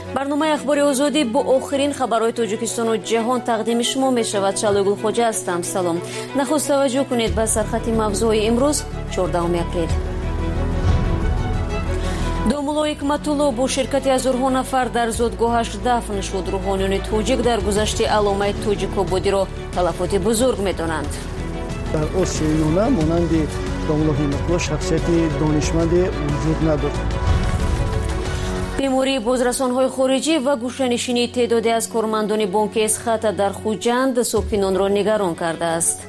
برنامه اخباری آزادی با آخرین خبرهای تاجیکستان و جهان تقدیم شما می شود. شلوگل خوجه هستم. سلام. نخست توجه کنید به سرخط موضوع امروز 14 اپریل. دومولو حکمت‌الله با شرکت هزارها نفر در زادگاهش دفن شد. روحانیون توجیک در گذشته علامه توجیک‌آبادی را تلفات بزرگ می‌دانند. در عرس یونان مانند دومولو حکمت‌الله شخصیت دانشمند وجود ندارد. بیماری بازرسان‌های خارجی و گوشه‌نشینی تعدادی از کارمندان بانک اسخط در خوجند صبحینان را نگران کرده است.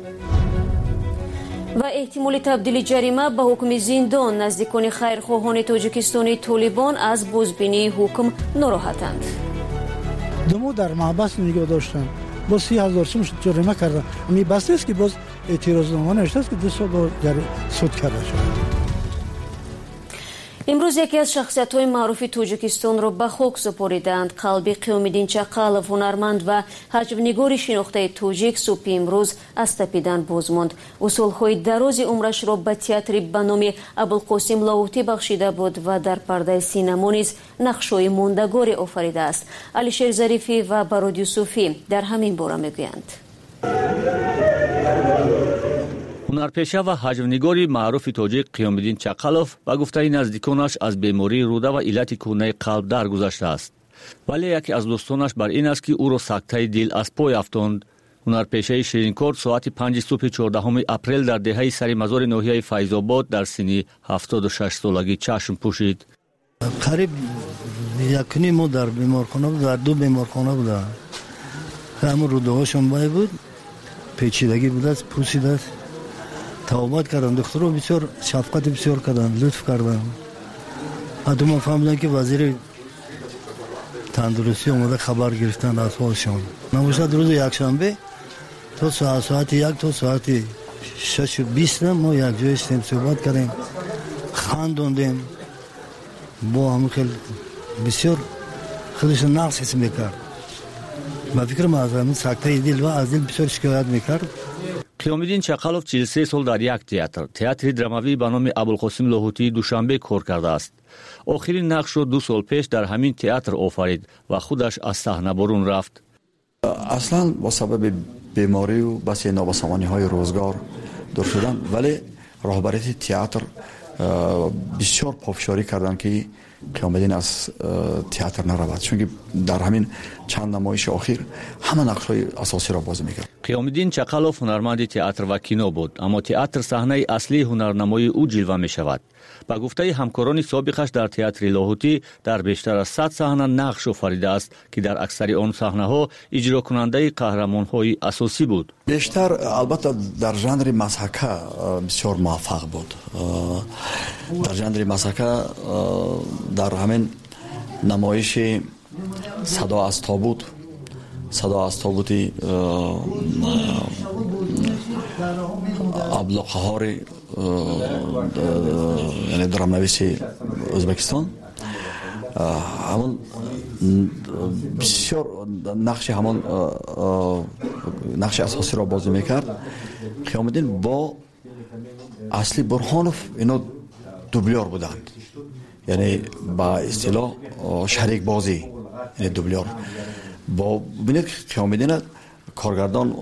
و احتمال تبدیل جریمه به حکم زندان. نزدیکان خیرخواهان تاجیکستانی طالبان از بازبینی حکم ناراحتند. دمو در محبس نگاه داشتن، با 30,000 سوم جریمه کردن. امی بس نیست که باز اعتراضنامه نوشته است که 2 سال با سود کرده شد. امروز یکی از شخصیت‌های معروف تاجیکستان را به خاک سپاریدند. قلبی قیومالدین چقلوف، هنرمند و حجم‌نگار شناخته تاجیک، صبح امروز از تپیدن باز ماند. او سال‌های دراز عمرش را به تئاتری به نام ابوالقاسم لاهوتی بخشیده بود و در پرده سینما نیز نقش‌های ماندگاری آفریده است. علیشیر ظریفی و براد یوسفی در همین باره میگویند. هنرپیشه و حجم‌نگاری معروف تاجیک قیومالدین چقلوف با گفته نزدیکانش از بیماری روده و علت کهنه قلب درگذشته است. ولی یکی از دوستانش بر این است که او را سکته دل از پای افتاند. هنرپیشه شیرینکار ساعت 5 صبح 14 اپریل در دهه سری مزار ناحیه فیض‌آباد در سن 76 سالگی چشم پوشید. قریب یکنی ما در بیمارخانه بود، در 2 بیمارخانه بود. همون روده‌هاشون بای بود، پیچیدگی بود است، پوسیده است. توبات کردن، دکترها بسیار شفقت بسیار کردن، لطف کردن. حتی ما فهمیدن که وزیر تندرستی اومده خبر گرفتن از حالشون. نباشد روز یکشنبه تا ساعت 1 تا ساعت 6:20 ما یک جای شدیم، صحبت کردیم، خندوندیم. با هم خیلی بسیار خودش نقص حس میکرد. با فکر ما از همین سکته دل و از دل بسیار شکایت میکرد. قیومالدین چقلوف 43 سال در یک تئاتر دراموی به نام ابوالقاسم لاهوتی دوشنبه کار کرده است. آخرین نقش را 2 سال پیش در همین تئاتر آفرید و خودش از صحنه برون رفت. اصلا با سبب بیماری و بس نابسامانی‌های روزگار دور شدن، ولی رهبریت تئاتر بسیار پافشاری کردند که قیومالدین از تئاتر نرود، چون که در همین چند نمایش اخیر همه نقش‌های اساسی را بازی می‌کرد. قیومالدین چقلوف هنرمند تئاتر و کینو بود، اما تئاتر صحنه اصلی هنرنمایی او جلوه می‌شود. با گفته همکاران سابقش در تئاتر لاهوتی در بیشتر از 100 صحنه نقش آفریده است که در اکثر آن صحنه‌ها اجرا کننده قهرمان‌های اساسی بود. بیشتر البته در ژانر مسحکه بسیار موفق بود. در ژانر مسحکه در همین نمایش صدا از تابوت ابلاقهار یعنی درامنویس ازبکستان همون بسیار نقش اساسی را بازی میکرد. قیومالدین با اصلی برهانوف اینا دوبلیور بودند، یعنی با اصطلاح شریک بازی، یعنی دوبلیور. با ببینید که قیومالدین کارگردان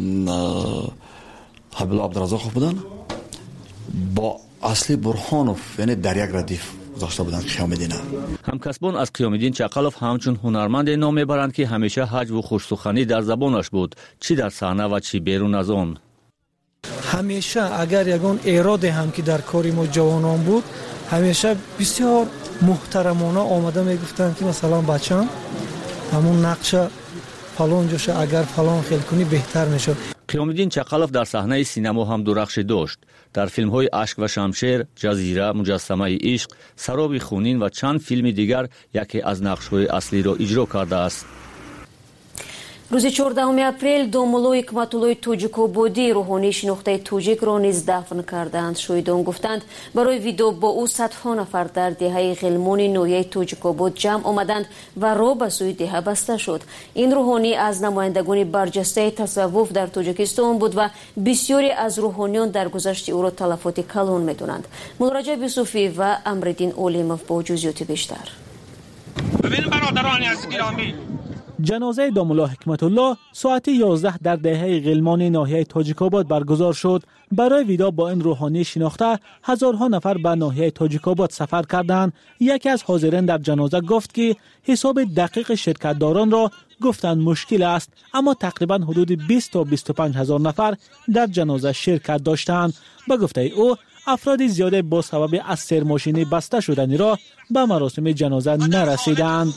حبیب عبدالرزاق بودن، با اصلی برهانوف یعنی در یک ردیف گذاشته بودند قیومالدین. همکسبان از قیومالدین چقلوف همچون هنرمند نام میبرند که همیشه حج و خوشسخنی در زبانش بود، چی در صحنه و چی بیرون از آن. همیشه اگر یگان ایراد هم که در کاری ما جوانان بود، همیشه بسیار محترمانه آمده میگفتن که مثلا بچه‌م همون نقش فلان جوشه اگر فلان خیل کنی بهتر میشه. قیومالدین چقلوف در صحنه سینما هم درخشی داشت. در فیلم‌های اشک و شمشیر، جزیره، مجسمه عشق، سراب خونین و چند فیلم دیگر یکی از نقش‌های اصلی را اجرا کرده است. روز 14 اپریل دومولو حکمت‌الله توجیک‌آبادی روحانی شناخته توجیک را نیز دفن کردند. شاهدان گفتند برای ویدیو با او صدها نفر در دهه غلمان نوحه توجیک‌آباد جمع آمدند و راه به سوی دهه بسته شد. این روحانی از نمایندگان برجسته تصوف در تاجیکستان بود و بسیاری از روحانیان در گذشته او را تلفات کلان می‌دانند. مولا رجب یوسفی و امرالدین اولیموف با جزئیات بیشتر. برادران عزیز گرامی، جنازه دامالله حکمت الله ساعت 11 در دهه غلمان ناحیه تاجیک‌آباد برگزار شد. برای ویدا با این روحانی شناخته هزارها نفر به ناحیه تاجیک‌آباد سفر کردند. یکی از حاضرین در جنازه گفت که حساب دقیق شرکتداران را گفتند مشکل است، اما تقریبا حدود 20 تا 25 هزار نفر در جنازه شرکت داشتند. به گفته او افراد زیاده با سبب از سرماشینی بسته شدنی را به مراسم جنازه نرسیدند.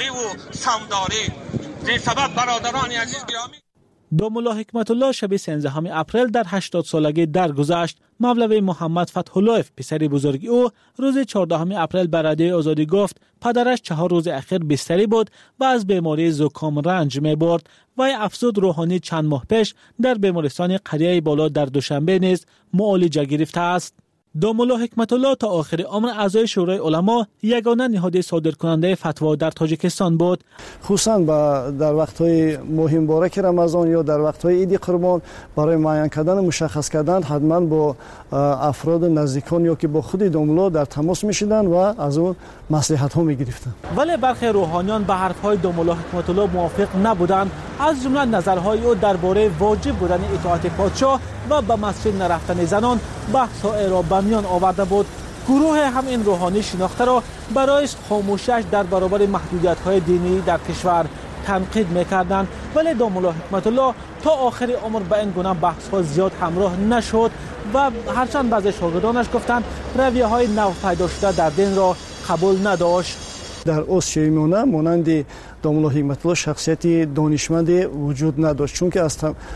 دامالله حکمت الله شب 13 اپریل در 80 سالگی درگذشت. مولوی محمد فتح الله پسر بزرگ او روز 14 اپریل به رادیو آزادی گفت پدرش 4 روز اخیر بستری بود و از بیماری زکام رنج می برد. وی افزود روحانی چند ماه پیش در بیمارستان قریه بالا در دوشنبه نیز معالجه گرفته است. دامالله حکمت الله تا آخر عمر اعضای شورای علما یگانه نهاد صادرکننده فتوا در تاجیکستان بود. خصوصا در وقت‌های مهم بارک رمضان یا در وقت‌های عید قربان برای معین کردن مشخص کردن حتما با افراد نزدیکان یا که با خود دامالله در تماس می‌شدند و از اون مصلحت‌ها می‌گرفتند. ولی برخی روحانیان به حرف‌های دامالله حکمت الله موافق نبودند. از جمله نظرهای او درباره واجب بودن اطاعت پادشاه و به مسجد نرفتن زنان بحث را به میان آورده بود. گروه هم این روحانی شناخته را برای خاموشیش در برابر محدودیت‌های دینی در کشور تنقید می‌کردند. ولی دامالله حکمت الله تا آخر عمر به این گونه بحث‌ها زیاد همراه نشد و هرچند بعضی شاگردانش گفتند رویه‌های نو پیدا شده در دین را قبول نداشت. در اوسیمونه مانند دامالله حکمت الله شخصیتی دانشمند وجود نداشت، چون که از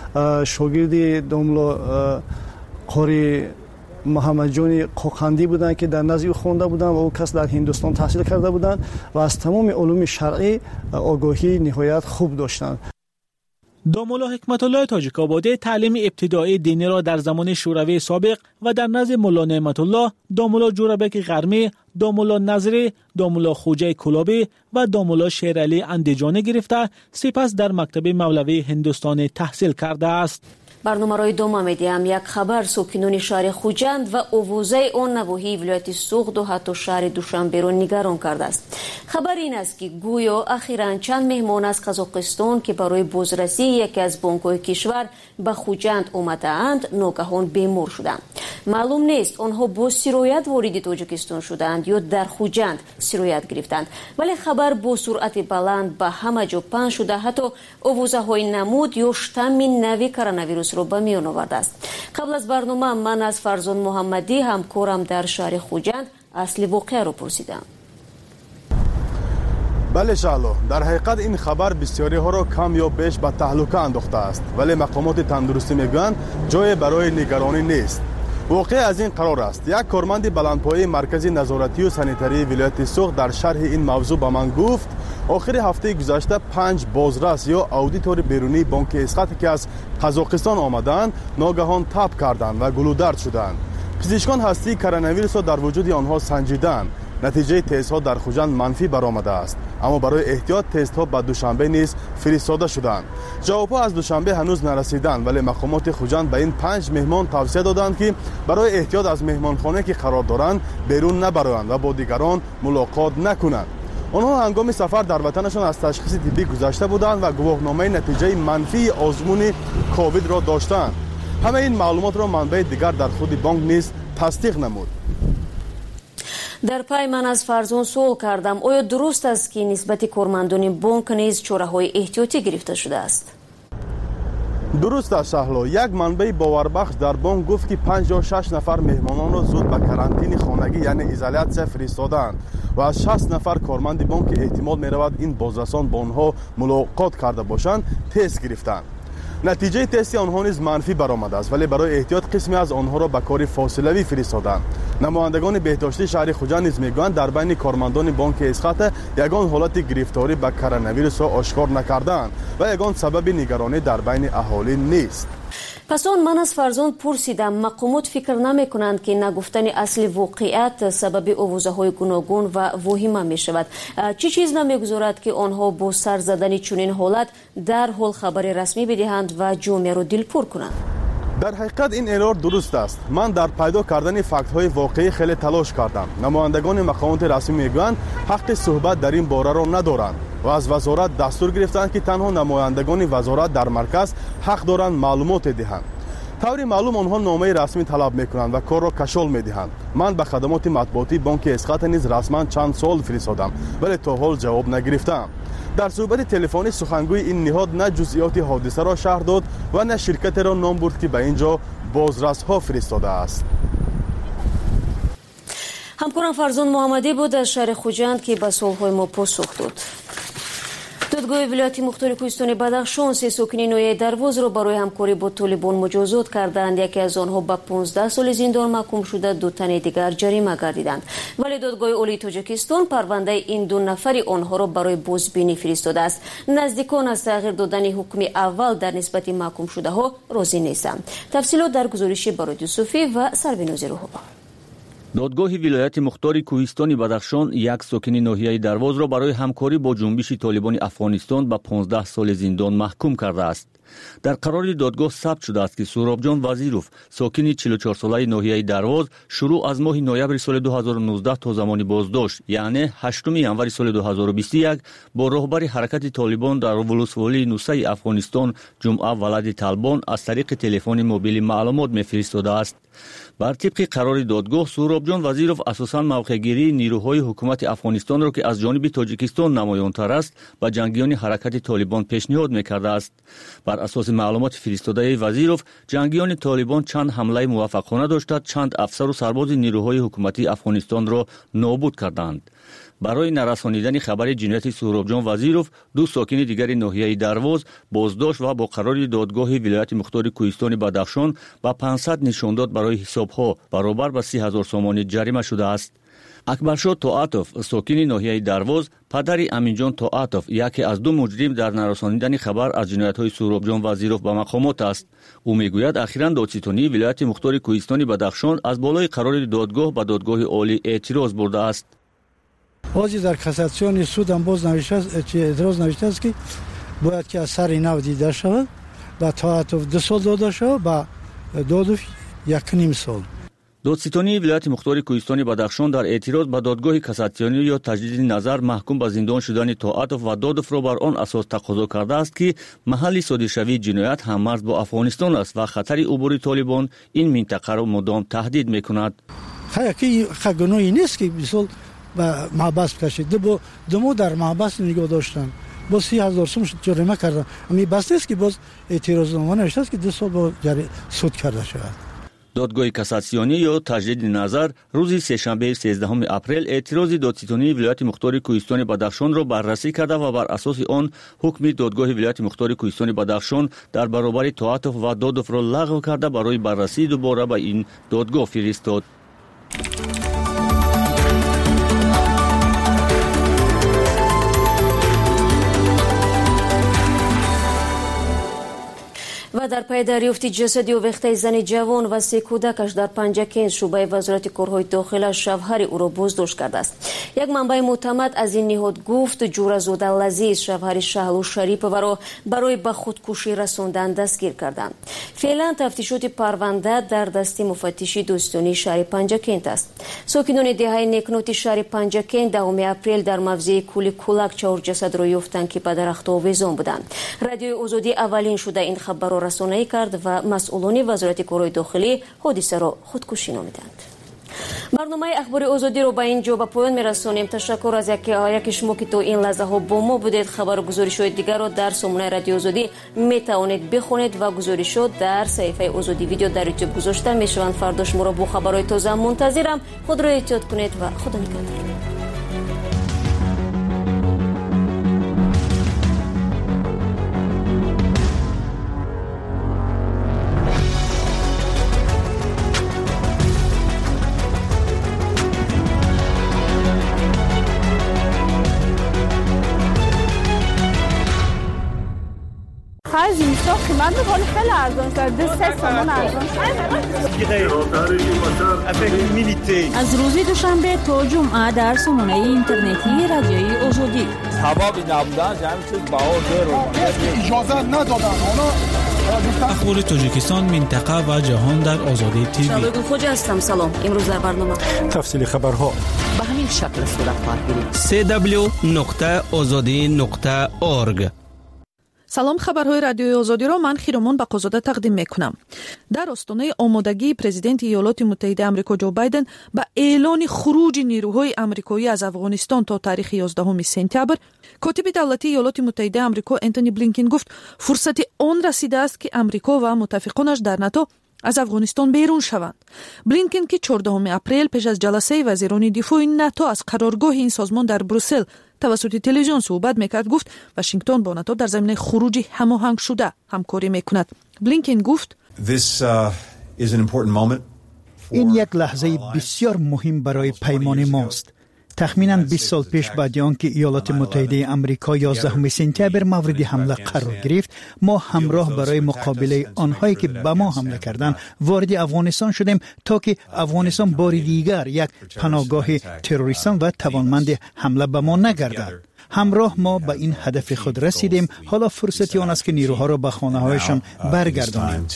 شاگرد دامالله قاری محمد جان قوقندی بودند که در نزد او خوانده بودند و او کس در هندوستان تحصیل کرده بودند و از تمام علوم شرعی آگاهی نهایت خوب داشتند. دامالله حکمت الله تاجیک‌آبادی تعلیم ابتدایی دینی را در زمان شوروی سابق و در نزد مولا نعمت الله، دامالله جوربک غرمی، دامالله نظری، دامالله خوجه کلابی و دامالله شیرعلی اندیجانی گرفته، سپس در مکتب مولوی هندوستانی تحصیل کرده است. برنامه را ادامه میدیم. یک خبر ساکنان شهر خوجند و اووزه آن نواحی ولایت سوغد و حتی شهر دوشنبه را نگران کرده است. خبر این است که گویا اخیراً چند مهمان از قزاقستان که برای بازرسی یکی از بانک‌های کشور به خوجند آمده‌اند ناگهان بیمار شدند. معلوم نیست آنها با سرایت وارد تاجیکستان شدند یا در خوجند سرایت گرفتند، ولی خبر با سرعت بلند به همه جا پخش شده، حتی اووزه‌های نمود یا شتم نوی کرونا ویروس را به میان آورده است. قبل از برنامه من از فرزان محمدی همکارم در شهر خوجند اصل واقعه را پرسیدم. بله شالو، در حقیقت این خبر بسیاری ها را کم یا بیش به تهلکه انداخته است، ولی مقامات تندرستی میگویند جای برای نگرانی نیست. واقع از این قرار است: یک کارمند بلندپایه مرکز نظارتی و سانیتری ولایت سوغد در شرح این موضوع به من گفت آخر هفته گذشته 5 بازرس یا اودیتور بیرونی بانک اسقاط که از قزاقستان آمدند ناگهان تب کردند و گلودرد شدند. پزشکان هستی کرونا ویروس را در وجود آنها سنجیدند. نتیجه تست‌ها در خوجند منفی برآمده است، اما برای احتیاط تست‌ها به دوشنبه نیز فرستاده شدند. جواب‌ها از دوشنبه هنوز نرسیدند، ولی مقامات خوجند به این 5 مهمان توصیه دادند که برای احتیاط از مهمانخانه که قرار دارند بیرون نبروند و با دیگران ملاقات نکنند. آنها هنگام سفر در وطنشان از تشخیص طبی گذشته بودند و گواهنامه نتیجه منفی آزمون کووید را داشتند. همه این معلومات را منبع دیگر در خود بانک نیز تصدیق نمود. در پای من از فرزان سوال کردم آیا درست است که نسبت کارمندان بانک نیز چاره‌های احتیاطی گرفته شده است؟ درست است شهلا. یک منبع باوربخش در بانک گفت که 5 یا 6 نفر مهمانان را زود به کرانتین خانگی یعنی ایزولیاسیون فرستادند و از 60 نفر کارمند بانک که احتمال می رود این بازرسان با آنها ملاقات کرده باشند تست گرفتند. نتیجه تست آنها نیز منفی برآمده است، ولی برای احتیاط قسمی از آنها را به کار فاصلوی فرستادند. نمایندگان بهداشتی شهر خوجند نیز میگویند در بین کارمندان بانک اسقاط یگان حالت گرفتاری به کرونا ویروس را آشکار نکردند و یگان سبب نگرانی در بین اهالی نیست. پس من از فرزان پرسیدم مقامات فکر نمی کنند که نگفتن اصل واقعیت سبب آوازهای گوناگون و وهمه می شود؟ چی چیز نمی گذارد که آنها با سر زدن چنین حالت در حال خبر رسمی بدهند و جامعه را دلپور کنند؟ در حقیقت این ایرور درست است. من در پیدا کردن فکت های واقعی خیلی تلاش کردم. نمایندگان مقامات رسمی میگویند حق صحبت در این باره را ندارند و از وزارت دستور گرفتند که تنها نمایندگان وزارت در مرکز حق دارند معلومات دهند. طوری معلوم آنها نامه رسمی طلب میکنند و کار را کشال میدهند. من به خدمات مطبوعاتی بانک اسقاط نیز رسما چند سال فرستادم ولی تا حال جواب نگرفتم. در صحبت تلفنی سخنگوی این نهاد نه جزئیات حادثه را شرح داد و نه شرکت را نام برد که به اینجا بازرس‌ها فرستاده است. همکارم فرزان محمدی بود از شهر خوجند که به سوال‌های ما پاسخ داد. دادگاه ولایت مختار کوهستان بدخشان سه ساکن ناحیه دروازه را برای همکاری با طالبان مجازات کردند. یکی از آنها به 15 سال زندان محکوم شده، 2 تن دیگر جریمه گردیدند. ولی دادگاه عالی تاجیکستان پرونده این 2 نفر آنها را برای بازبینی فرستاده است. نزدیکان از تغییر دادن حکم اول در نسبت محکوم شده ها راضی نیستند. تفصیلات در گزارش برای یوسفی و سربیناز روح‌آوا. دادگاه ولایت مختار کوهستان بدخشان یک ساکن ناحیه درواز را برای همکاری با جنبش طالبان افغانستان به 15 سال زندان محکوم کرده است. در قرار دادگاه ثبت شده است که سهرابجان وزیروف ساکن 44 ساله ناحیه درواز شروع از ماه نوامبر سال 2019 تا زمان بازداشت یعنی 8 ژانویه سال 2021 با رهبر حرکت طالبان در ولسوالی نوسه افغانستان جمعه ولد طالبان از طریق تلفن موبیل معلومات می‌فرستاده است. بر طبق قرار دادگاه سهرابجان وزیروف اساساً موقعگیری نیروهای حکومت افغانستان را که از جانب تاجیکستان نمایان‌تر است به جنگیان حرکت طالبان پیشنهاد می‌کرده است. بر اساس معلومات فرستاده وزیروف جنگیان طالبان چند حمله موفقانه داشته، چند افسر و سرباز نیروهای حکومتی افغانستان را نابود کردند. برای نرسانیدن خبر جنایت سهرابجان وزیروف 2 ساکن دیگر ناحیه درواز بازداشت و با قرار دادگاه ولایت مختار کوهستان بدخشان با 500 نشانداد برای حسابها برابر به 30,000 سومانی جریمه شده است. اکبرشاه طاعتوف ساکن ناحیه درواز پدر امینجان طاعتوف یکی از 2 مجرم در نرسانیدن خبر از جنایت‌های سهرابجان وزیروف به مقامات است. او میگوید اخیراً دادستانی ولایت مختار کوهستان بدخشان از بالای قرار دادگاه به دادگاه عالی اعتراض برده است. بازی در کاساسیون سود هم باز نوشته است که اعتراض نوشته است که باید که از سر نو دیده شود و طاعتوف 2 سال داده شود و دادوف 1.5 سال. دادستانی ولایت مختار کوهستان بدخشان در اعتراض به دادگاه کاساسیونی یا تجدید نظر محکوم به زندان شدن طاعتوف و دادوف را بر آن اساس تقاضا کرده است که محل صادرشوی جنایت هم مرز با افغانستان است و خطر عبور طالبان این منطقه را مدام تهدید می‌کند. خیلی گناهی نیست که بسیار و محبس کشید. دمو در محبس نگاه داشتن با 30,000 سوم جریمه کردن. امی بس نیست که باز اعتراضنامه نوشته است که 2 سال با سود کرده شود. دادگاه کاساسیونی یا تجدید نظر روز سه‌شنبه 13 اپریل اعتراض دادستانی ولایت مختار کوهستان بدخشان را بررسی کرده و بر اساس آن حکم دادگاه ولایت مختار کوهستان بدخشان در برابر طاعتوف و دادوف را لغو کرده برای بررسی دوباره به این دادگاه فرستاد. و در پی دریافت جسد آویخته زن جوان و 3 کودکش در پنجکین شعبه وزارت کارهای داخله شوهر او را بازداشت کرده است. یک منبع معتمد از این نهاد گفت جورزاده لذیذ شوهر شهلو شریف و را برای به خودکشی رساندن دستگیر کردند. فعلا تفتیشات پرونده در دست مفتش دوستانی شهر پنجکین است. ساکنان دهه نیکنوت شهر پنجکین 10 اپریل در موضع کولی کولک 4 جسد را یافتند که به درخت آویزان بودند. رادیوی آزادی اولین شده این خبر را رسانه‌ای کرد و مسئولان وزارت کارهای داخلی حادثه را خودکشی نامیدند. برنامه اخبار آزادی رو به اینجا به پایان می‌رسانیم. تشکر از یکی شما که تو این لحظه ها با ما بودید. خبر و گزارش‌های دیگر را در سامانه رادیو آزادی می‌توانید بخونید و گزارشات در صفحه آزادی ویدیو در یوتیوب گذاشته می‌شوند. فردا شما را با خبرهای تازه منتظرم. خود را احتیاط کنید و خدا نگهدار. از این سال قیمت بخوری خیلی ارزان شد. 3 سومون ارزان شد. از روز دوشنبه تا جمعه در سامانه اینترنتی رادیوی آزادی هوا بی نبودن جمعی چیز بهار داره. اجازه ندادن. اخبار تاجیکستان، منطقه و جهان در آزادی تیوی. شادو خوجا هستم. سلام. امروز در برنامه تفصیل خبرها به همین شکل صورت خواهد گرفت. www.azadi.org. سلام، خبرهای رادیوی آزادی را من خیرمان بقازاده تقدیم میکنم. در آستانه آمادگی پرزیدنت ایالات متحده آمریکا جو بایدن به اعلان خروج نیروهای آمریکایی از افغانستان تا تاریخ 11 سپتامبر، کاتب دولتی ایالات متحده آمریکا انتونی بلینکن گفت فرصت آن رسیده است که آمریکا و متفقانش در ناتو از افغانستان بیرون شوند. بلینکن که 14 اپریل پیش از جلسه وزیران دفاع ناتو از قرارگاه این سازمان در بروسل توسط تلویزیون صحبت میکرد، گفت واشنگتن با ناتو در زمینه خروج هماهنگ شده همکاری میکند. بلینکن گفت این یک لحظه بسیار مهم برای پیمان ماست. تخمیناً 20 سال پیش بعد آنکه ایالات متحده آمریکا 11 سپتامبر مورد حمله قرار گرفت، ما همراه برای مقابله آنهایی که به ما حمله کردند وارد افغانستان شدیم تا که افغانستان بار دیگر یک پناهگاه تروریستان و توانمند حمله به ما نگردد. همراه ما به این هدف خود رسیدیم. حالا فرصتی آن است که نیروها را به خانه‌هایشان برگردانیم.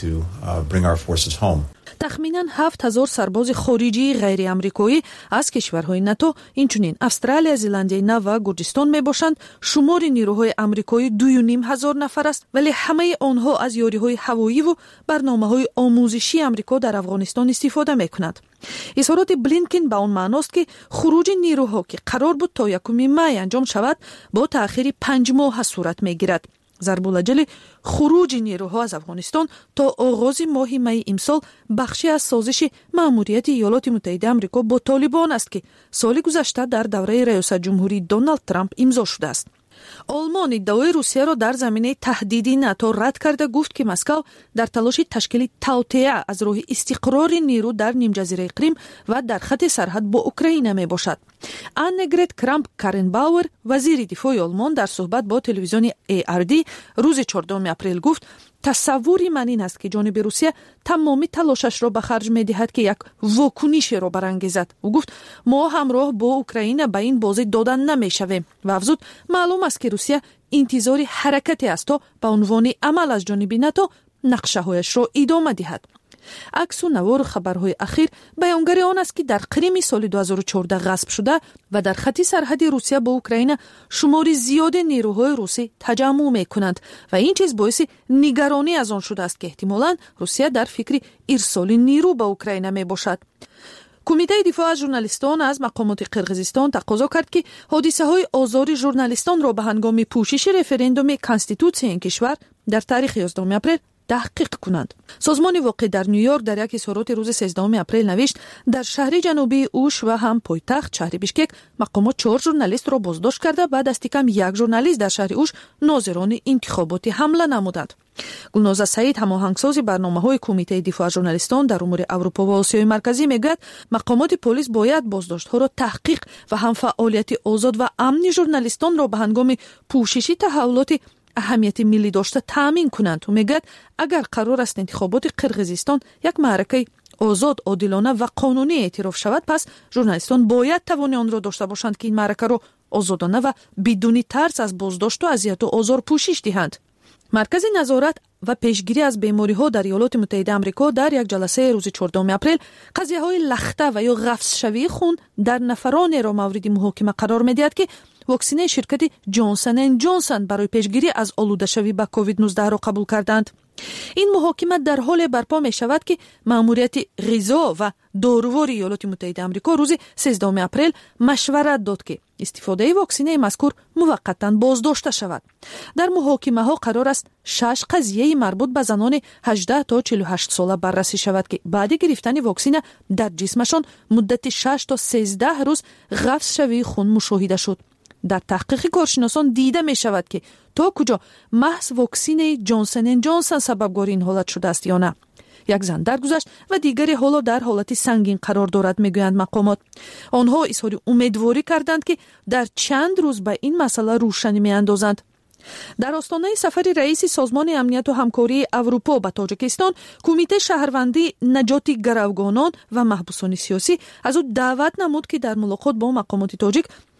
تخمیناً 7000 سرباز خارجی غیر آمریکایی از کشورهای ناتو، اینچنین استرالیا، زلندیای نو و گرجستان میباشند. شمار نیروهای آمریکایی 2500 نفر است، ولی همه آنها از یاریهای هوایی و برنامه‌های آموزشی آمریکا در افغانستان استفاده میکنند. اظهارات بلینکن به آن معناست که خروج نیروها که قرار بود تا 1 می انجام شود با تأخیر 5 ماه صورت میگیرد. ضرب‌العجل خروج نیروها از افغانستان تا آغاز ماه می امسال بخشی از سازش مأموریت ایالات متحده آمریکا با طالبان است که سال گذشته در دوره ریاست جمهوری دونالد ترامپ امضا شده است. آلمان ادعای روسیه را در زمینه تهدید ناتو رد کرده، گفت که مسکو در تلاش تشکیل توطئه از راه استقرار نیرو در نیمجزیره کریم و در خط سرحد با اوکراین می باشد. آنگرت کرامپ کارنباور، وزیر دفاع آلمان، در صحبت با تلویزیون ARD روز 14 اپریل گفت تصوری من این است که جانب روسیه تمامی تلاشش را به خرج می دهد که یک واکنش را برانگیزد. او گفت ما همراه با اوکراین به این بازی دادن نمی شویم و افزود معلوم است که روسیه انتظار حرکتی است تا به عنوان عمل از جانب ناتو نقشه هایش را ادامه دهد. عکس و نوار خبرهای اخیر بیانگر آن است که در کریم سال 2014 غصب شده و در خط سرحد روسیه با اوکراین شمار زیاد نیروهای روسی تجمع می‌کنند و این چیز باعث نگرانی از آن شده است که احتمالاً روسیه در فکر ارسال نیرو به اوکراین میباشد. کمیته دفاع از ژورنالیستان از مقامات قرقیزستان تقاضا کرد که حادثه‌های آزار ژورنالیستان را به هنگام پوشش رفراندوم کانستیتوسیون این کشور در تاریخ 11 اپریل تحقیق کنند. سازمان واقع در نیویورک در یک اظهارات روز 13 اپریل نوشت در شهر جنوبی اوش و هم پایتخت شهر بیشکک مقامات 4 ژورنالیست را بازداشت کرده و دست کم 1 ژورنالیست در شهر اوش ناظران انتخابات حمله نمودند. گلناز سعید، هماهنگساز برنامه‌های کمیته دفاع از ژورنالیستان در امور اروپا و آسیای مرکزی میگوید مقامات پلیس باید بازداشت‌ها را تحقیق و هم فعالیت آزاد و امن ژورنالیستان را به هنگام پوشش تحولات اهمیت ملی داشته تامین کنند. و میگوید اگر قرار است انتخابات قرقیزستان یک معرکه آزاد، عادلانه و قانونی اعتراف شود، پس ژورنالیستان باید توان آن را داشته باشند که این معرکه را آزادانه و بدون ترس از بازداشت و اذیت و آزار پوشش دهند. مرکز نظارت و پیشگیری از بیماری‌ها در ایالات متحده آمریکا در یک جلسه روز 14 اپریل قضیه‌های لخته و یا غفص شوی خون در نفران را مورد محاکمه قرار می‌دهد که واکسینه شرکت جانسن اند جانسن برای پیشگیری از آلوده شوی به کووید 19 را قبول کردند. این محاکمه در حال برپا می شود که مأموریت غذا و دارووار ایالات متحده آمریکا روز 13 اپریل مشورت داد که استفاده واکسینه مذکور موقتا بازداشته شود. در محاکمه ها قرار است 6 قضیه مربوط به زنان 18 تا 48 ساله بررسی شود که بعد گرفتن واکسینه در جسمشان مدت 6 تا 13 روز غفص شوی خون مشاهده شد. در تحقیق کارشناسان دیده می شود که تا کجا محض واکسین جانسن اند جانسن سببگار این حالت شده است یا نه. یک زن درگذشت و دیگری حالا در حالت سنگین قرار دارد، میگویند مقامات. آنها اظهار امیدواری کردند که در چند روز به این مسئله روشنی میاندازند. در آستانه سفر رئیس سازمان امنیت و همکاری اروپا به تاجیکستان، کمیته شهروندی نجات گروگانان و محبوسان سیاسی از او دعوت نمود که در ملاقات با مقامات تاجیک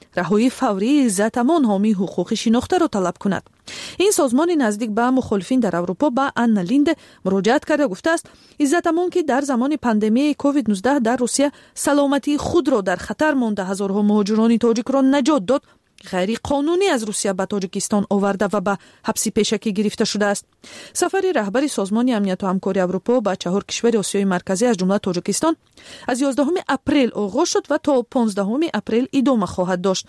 رهایی فوری عزت امان حامی حقوق شناخته را طلب کند. این سازمان نزدیک به مخالفین در اروپا به آنا لیند مراجعت کرده گفته است عزت امان که در زمان پاندمی کووید 19 در روسیه سلامتی خود را در خطر مانده هزارها مهاجران تاجیک را نجات داد، غیر قانونی از روسیه به تاجیکستان آورده و به حبس پیشکی گرفته شده است. سفر رهبر سازمان امنیت و همکاری اروپا به 4 کشور آسیای مرکزی از جمله تاجیکستان از 11 اپریل آغاز شد و تا 15 اپریل ادامه خواهد داشت.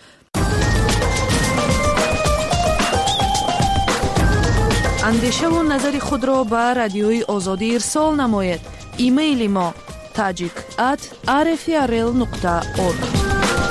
اندیشه و نظر خود را به رادیوی آزادی ارسال نمایید. ایمیل ما tajik@rfrl.org.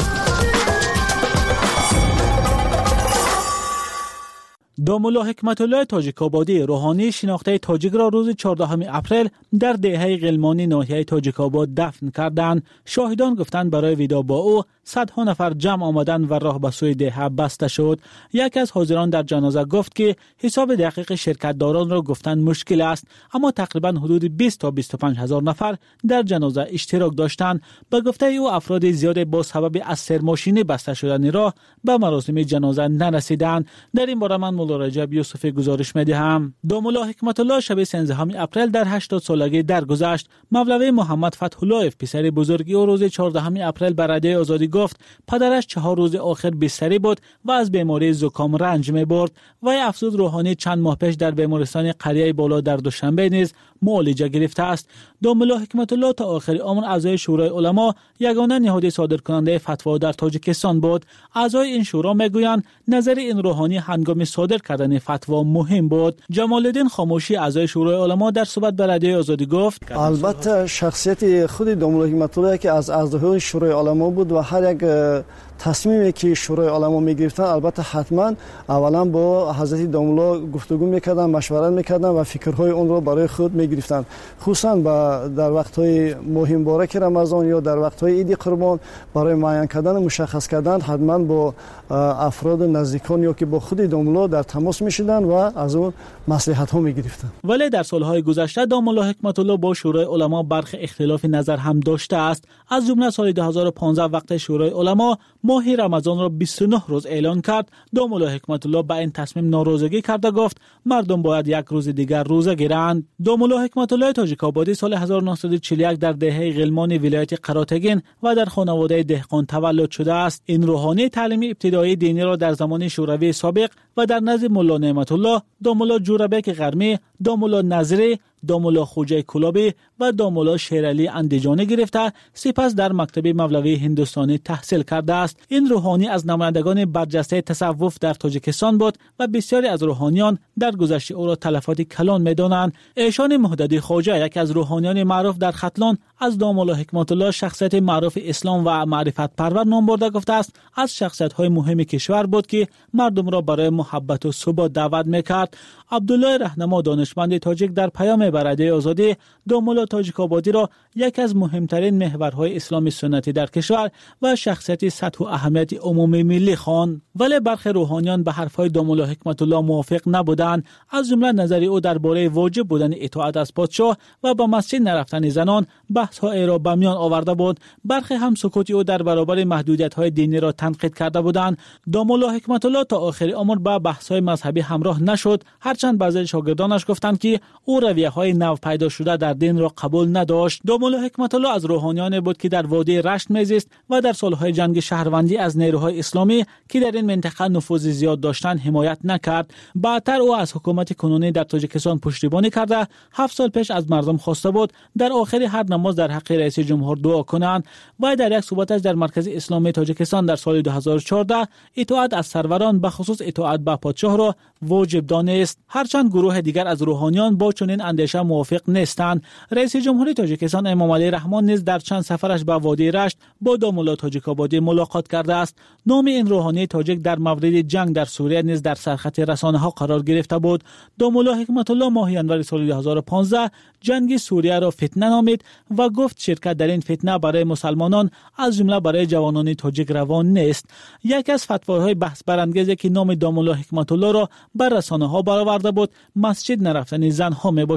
داملا حکمت الله تاجیک‌آبادی روحانی شناخته تاجیک را روز 14 اپریل در دهه غلمانی ناحیه تاجیک‌آباد دفن کردند. شاهدان گفتند برای ویدا با او صدها نفر جمع آمدند و راه به سوی دهه بسته شد. یکی از حاضران در جنازه گفت که حساب دقیق شرکتداران را گفتند مشکل است، اما تقریبا حدود 20 تا 25 هزار نفر در جنازه اشتراک داشتند. به گفته او افراد زیاد با سبب از سرماشینی بسته شدن راه به مراسم جنازه نرسیدند. در این باره من مولا رجب یوسف گزارش می‌دهم. داملا حکمت الله شب 13 اپریل در 80 سالگی درگذشت. مولوی محمد فتح الله پسر بزرگی او روز 14 اپریل بر رادیو آزادی گفت پدرش 4 روز آخر بستری بود و از بیماری زکام رنج می‌برد. وی افسوس روحانی چند ماه پیش در بیمارستان قریه بالا در دوشنبه نیز معالجه گرفته است. داملا حکمت الله تا آخر عمر اعضای شورای علما یگانه نهاد صادرکننده فتوا در تاجیکستان بود. اعضای این شورا میگویند نظر این روحانی هنگام صادر کردن فتوا مهم بود. جمال الدین خاموشی اعضای شورای علما در صحبت با رادیو آزادی گفت البته شخصیت خود داملا حکمت الله که از اعضای شورای علما بود و هر یک تصمیمی که شورای علما میگرفتن البته حتما اولا با حضرت داملا گفتگو میکردن، مشورت میکردن و فکرهای اون رو برای خود میگرفتن. خصوصا در وقت‌های مهم بارک رمضان یا در وقت‌های عید قربان برای معین کردن مشخص کردن حتما با افراد نزدیکان یا که با خود داملا در تماس میشدن و از اون مصلحت‌ها میگرفتن. ولی در سالهای گذشته داملا حکمت الله با شورای علما برخی اختلاف نظر هم داشته است. از جمله سال 2015 وقت شورای علما ماه رمضان را 29 روز اعلان کرد. داملا حکمت الله به این تصمیم ناراضگی کرده گفت مردم باید یک روز دیگر روزه گیرند. داملا حکمت الله تاجیک‌آبادی سال 1941 در دهه غلمان ولایت قراتگین و در خانواده دهقان تولد شده است. این روحانی تعلیم ابتدایی دینی را در زمان شوروی سابق و در نزد مولا نعمت الله، داملا جوربک غرمی، داملا نظری، داملا خوجه کلابی و داملا شیرعلی اندیجانی گرفته سپس در مکتب مولوی هندوستانی تحصیل کرده است. این روحانی از نمایندگان برجسته تصوف در تاجیکستان بود و بسیاری از روحانیان در گذشته او را تلفات کلان می‌دانند. ایشان مهددی خواجه یکی از روحانیان معروف در ختلان از داملا حکمت الله شخصیت معروف اسلام و معرفت پرور نام برده گفته است از شخصیت‌های مهم کشور بود که مردم را برای محبت و ثبات دعوت می‌کرد. عبدالله رهنما دانشمند تاجیک در پیام به رادیو آزادی داملا تاجیک‌آبادی را یکی از مهمترین محورهای اسلام سنتی در کشور و شخصیت سطح و اهمیت عمومی ملی خواند. ولی برخی روحانیان به حرفهای داملا حکمت الله موافق نبودند. از جمله نظری او درباره واجب بودن اطاعت از پادشاه و به مسجد نرفتن زنان بحث‌های را به میان آورده بود. برخی هم سکوت او در برابر محدودیت‌های دینی را تنقید کرده بودند. داملا حکمت الله تا آخر عمر به بحث‌های مذهبی همراه نشد، هرچند بعضی شاگردانش گفتند که او رویه‌های نو پیدا شده در دین را قبول نداشت. داملا حکمت الله از روحانیان بود که در وادی رشت میزیست و در سالهای جنگ شهروندی از نیروهای اسلامی که در این منطقه نفوذ زیاد داشتند حمایت نکرد. بعدتر او از حکومت کنونی در تاجیکستان پشتیبانی کرده 7 سال پیش از مردم خواسته بود در آخر هر نماز در حق رئیس جمهور دعا کنند. و در یک صحبتش در مرکز اسلامی تاجیکستان در سال 2014 اطاعت از سروران به خصوص اطاعت به پادشاه را واجب دانست. هرچند گروه دیگر از روحانیان با چنین اندیشه موافق نیستند. رئیس جمهوری تاجیکستان امام علی رحمان نیز در چند سفرش به وادی رشت با داملا تاجیک‌آبادی ملاقات کرده است. نام این روحانی تاجیک در مورد جنگ در سوریه نیز در سرخط رسانه‌ها قرار گرفته بود. داملا حکمت الله ماه ژانویه سال 2015 جنگ سوریه را فتنه نامید و گفت شرکت در این فتنه برای مسلمانان از جمله برای جوانان تاجیک روان نیست. یکی از فتواهای بحث برانگیزی که نام داملا حکمت الله را بر رسانه‌ها برآورده بود مسجد نرفتن زن‌ها میباشد.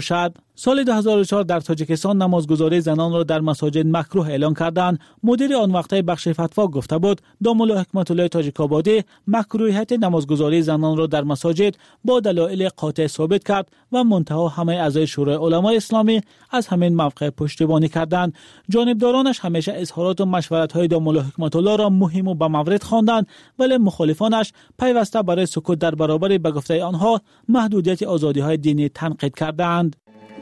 سال 2004 در تاجیکستان نمازگزاری زنان را در مساجد مکروه اعلان کردند. مدیر آن وقته بخش فتوا گفته بود داملا حکمت الله تاجیک‌آبادی مکروهیت نمازگزاری زنان را در مساجد با دلایل قاطع ثابت کرد و منتها همه اعضای شورای علمای اسلامی از همین موقع پشتیبانی کردند. جانبدارانش همیشه اظهارات و مشورت‌های داملا حکمت الله را مهم و به مورد خواندند، ولی مخالفانش پیوسته برای سکوت در برابر به گفته آنها محدودیت آزادی‌های دینی تنقید کردند.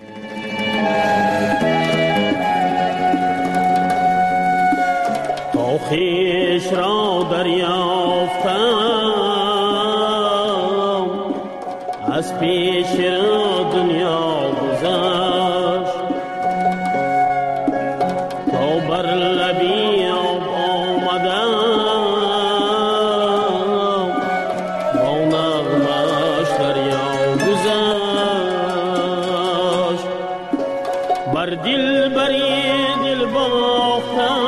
تا خویش را دریافتم از پیش دنیا گذشت تا بر لبی آب آمدم با نغمش دریا گذشت بر دل بری دل باختم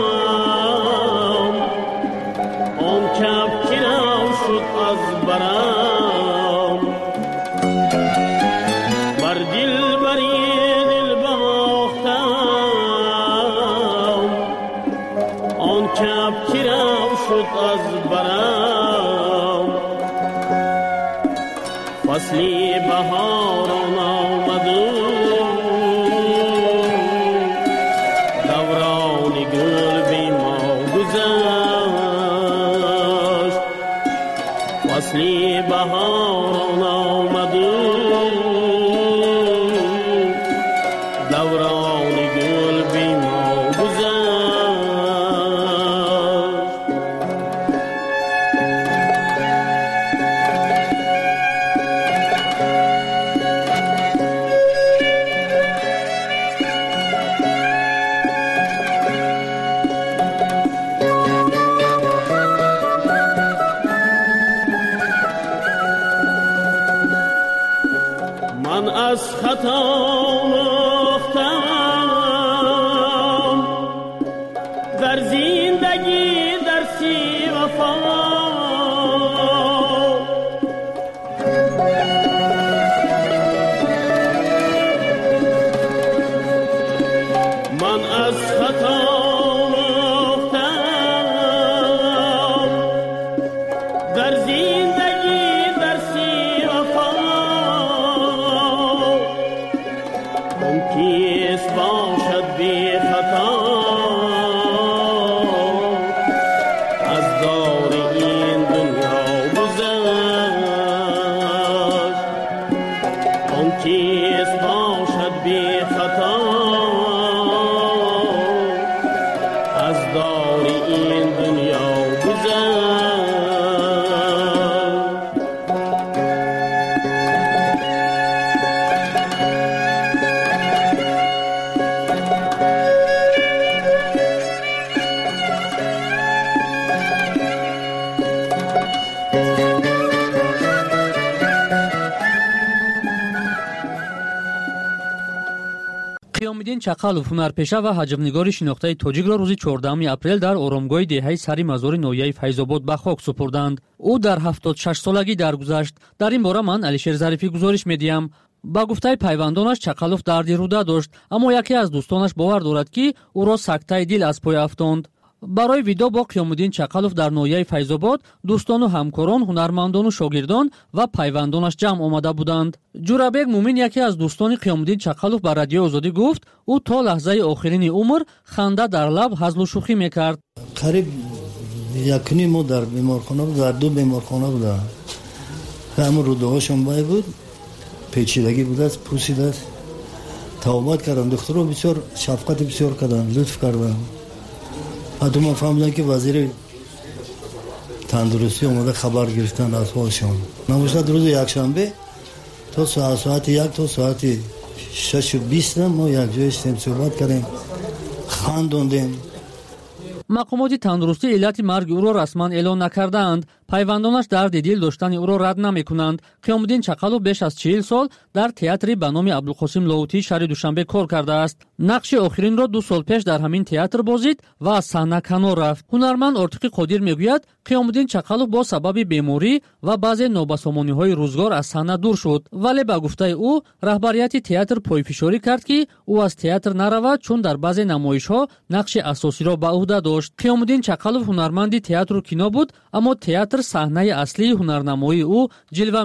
آن کف کرم شد از برم بر دل بری دل باختم آن کف کرم شد از برم فصلی بهاران آمد فصلی بهاران آمد دوران گل بی ما گذشت من از خطا مختم در زندگی درسی وفا من از خطا مختم در زندگی درسی وفا کیس باشد بی خطا از دار این دنیا گذشت آن کیس باشد بی خطا از دار این دنیا گذشت قیام‌الدین چقالوف هنرپیشه و حجم‌نگار شناخته تاجیک را روز 14 اپریل در آرامگاه دهه سری مزار نویه فیض‌آباد به خاک سپردند. او در 76 سالگی درگذشت. در این باره من علیشیر ظریفی گزارش می‌دهم. با گفته پیوندانش چقالوف دردی روده داشت، اما یکی از دوستانش باور دارد که او را سکته دل از پای افکند. برای ویدیو با قیام‌الدین چقالوف در نویه فیض‌آباد دوستان و همکاران، هنرمندان و شاگردان و پیوندانش جمع آمده بودند. جورابک مومین یکی از دوستان قیام‌الدین چقالوف به رادیو آزادی گفت او تا لحظه آخرین عمر خنده در لب هزل و شوخی میکرد. قریب یکنی ما در بیمارخانه بود، در دو بیمارخانه بود. همون رودهاشون بای بود، پیچیدگی بود است، پوسیده است. توبات کردن، دکترها بسیار شفقت بسیار کردن، لطف کردن. حتی ما فهمیدن که وزیر تندرستی اومده خبر گرفتن از حالشون. نباشد روز یکشنبه تا ساعت 1 تا ساعت 6:20 ما یک جای صحبت کردیم، خندوندیم. مقامات تندرستی علت مرگ او را رسما اعلان نکردند. пайвандонаш дарди дил доштани ӯро рад намекунанд. қиёмуддин чақалов беш аз 40 сол дар театри ба номи абдулқосим ловутии шаҳри душанбе кор кардааст. нақши охиринро 2 сол пеш дар ҳамин театр бозид ва аз саҳна канор рафт. ҳунарманд Ортиқи Қодир мегӯяд, қиёмуддин чақалов бо сабаби беморӣ ва баъзе нобасомониҳои рӯзгор аз саҳна дур шуд, вале ба гуфтаи ӯ раҳбарияти театр пойфишорӣ кард, ки ӯ аз театр наравад, чун дар баъзе намоишҳо нақши асосиро ба уҳда дошт. қиёмуддин чақалов ҳунарманди театру кино буд, аммо театр саҳнаи аслии ҳунарнамоии ӯ ҷилва